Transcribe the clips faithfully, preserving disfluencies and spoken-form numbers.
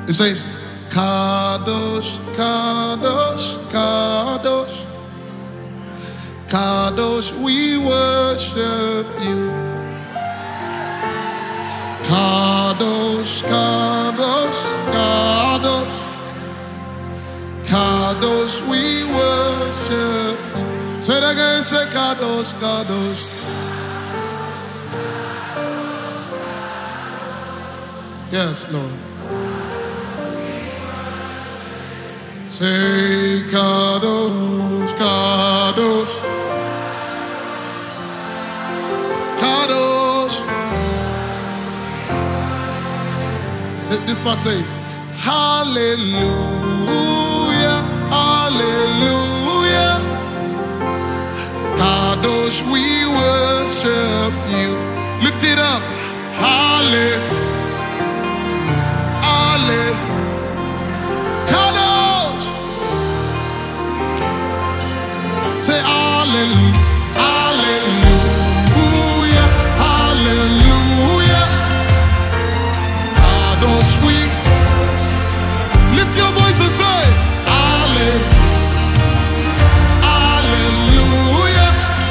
It says, Kadosh, Kadosh, Kadosh, Kadosh, we worship you. Kadosh, Kadosh, Kadosh, Kadosh, we worship you. Say it again, say Kadosh, Kadosh. Yes, Lord. Say Kadosh, Kadosh, Kadosh. This part says, Hallelujah, Hallelujah. Kadosh, we worship you. Lift it up. Hallelujah, Hallelujah. Kadosh. Say hallelujah, hallelujah, hallelujah. Kadosh, we lift your voice and say hallelujah, hallelujah.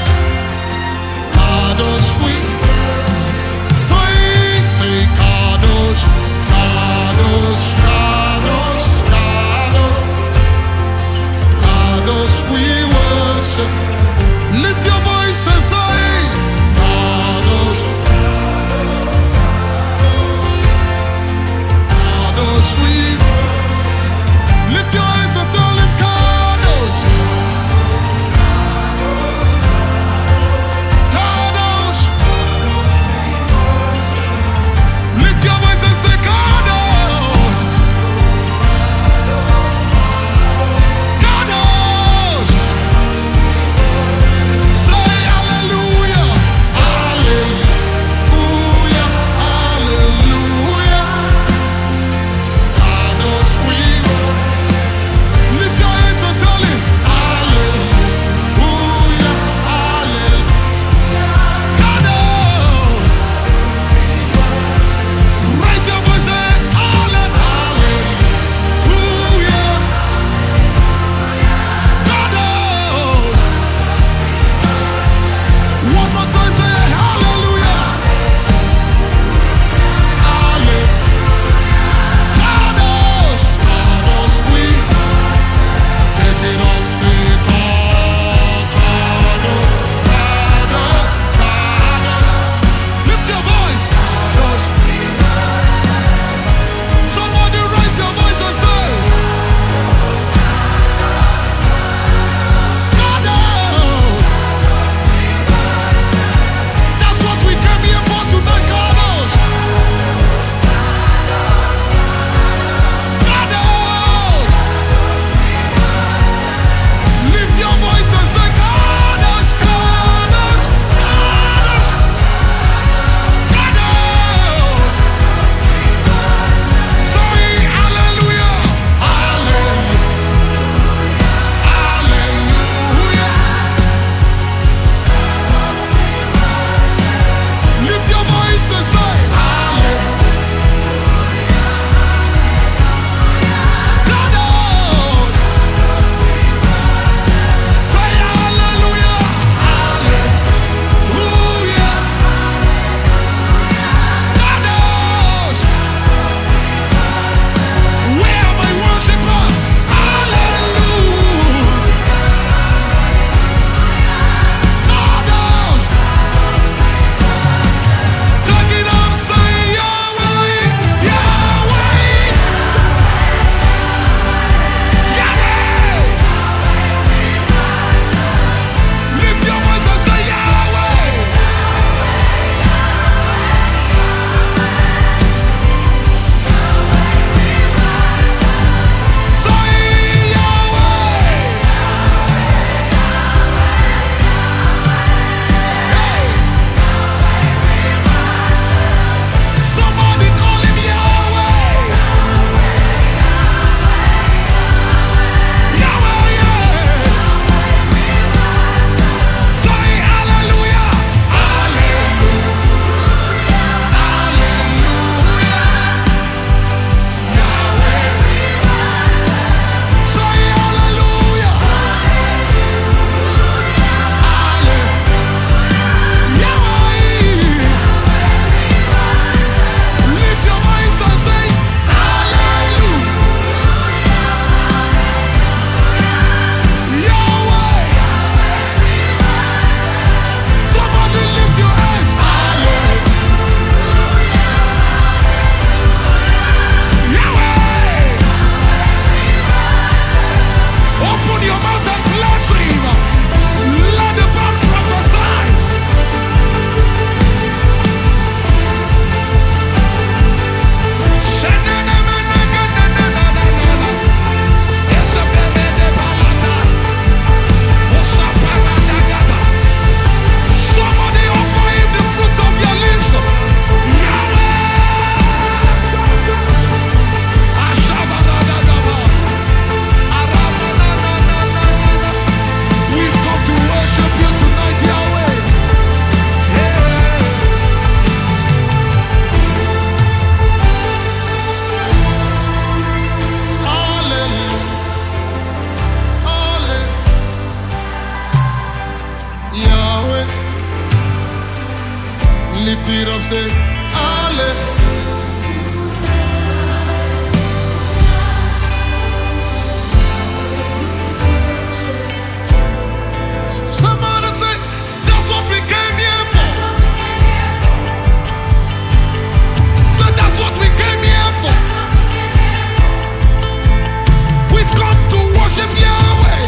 Kadosh, we say, say Kadosh, Kadosh, Kadosh, Kadosh, Kadosh, we worship. Lift your voice and say, Kadosh, Kadosh, we say, Hallelujah. Somebody say, that's what we came here for. So that's what we came here for. We've come to worship Yahweh.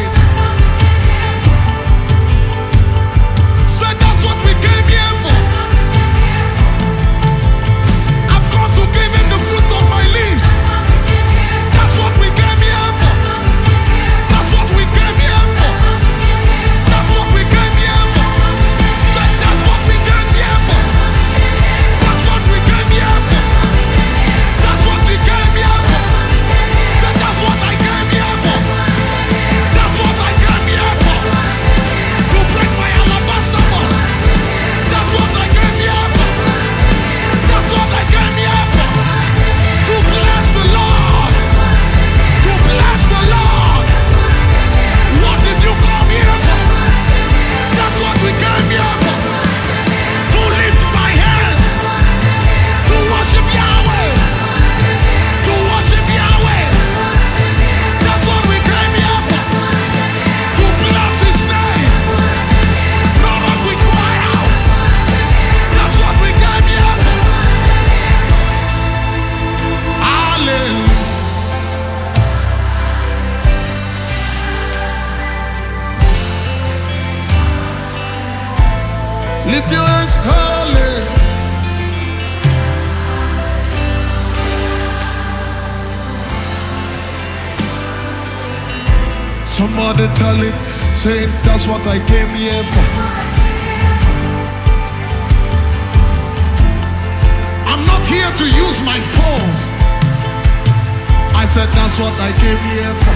So that's what we came here for. I've come to give him the fruit of my lips. That's what we came here for. That's what we came here for. That's what we came here for. Say, that's what we came here for. That's what we came here for. That's what we came here for. Say, that's what I came here for. That's what I came here for. To break my alabaster box. That's what I came here for. That's what I came here for. To bless the Lord. To bless the Lord. What did you come here for? That's what we came here for. To lift my hands. To worship Yahweh. To worship Yahweh. That's what we came here for. To bless his name. Lord, what we cry out. That's what we came here for. Hallelujah. Lift your hands, hallelujah. Somebody tell him, say, that's what I came here for. I'm not here to use my phones. I said, that's what I came here for.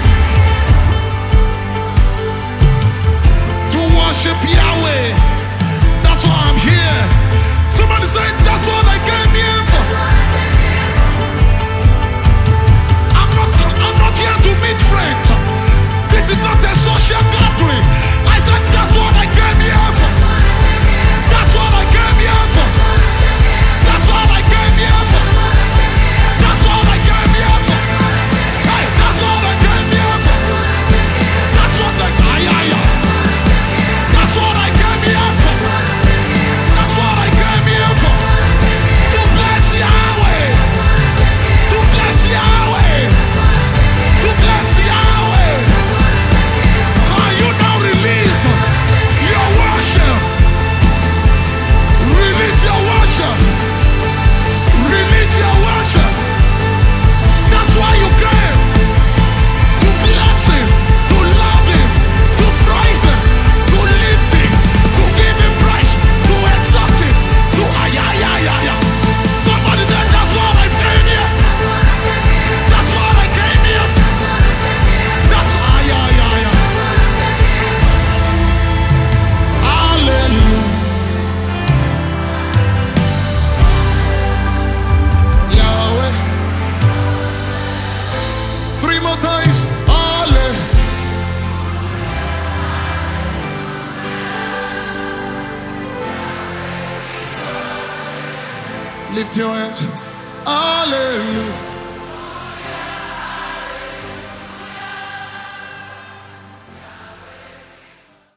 To worship Yahweh. That's why I'm here. Somebody say, that's what I came here for. I'm not, I'm not here to meet friends. This is not a social gathering. I said, that's what I came here for. That's what I came here for. That's what I came here for. That's what I came here for. Hey, that's what I came here for. That's what I came here for. That's what I came here for. That's what I came here for. To bless Yahweh. To bless Yahweh. To bless Yahweh. Can you now release your worship? Release your worship. Release your worship. That's why you came. To bless him. To love him. To praise him. To lift him. To give him praise. To exalt him. To ayayayaya. Somebody said, that's what I came here. That's what I came here. That's ayayaya. Hallelujah. Yahweh. Three more times. Hallelujah. Lift your hands. Hallelujah.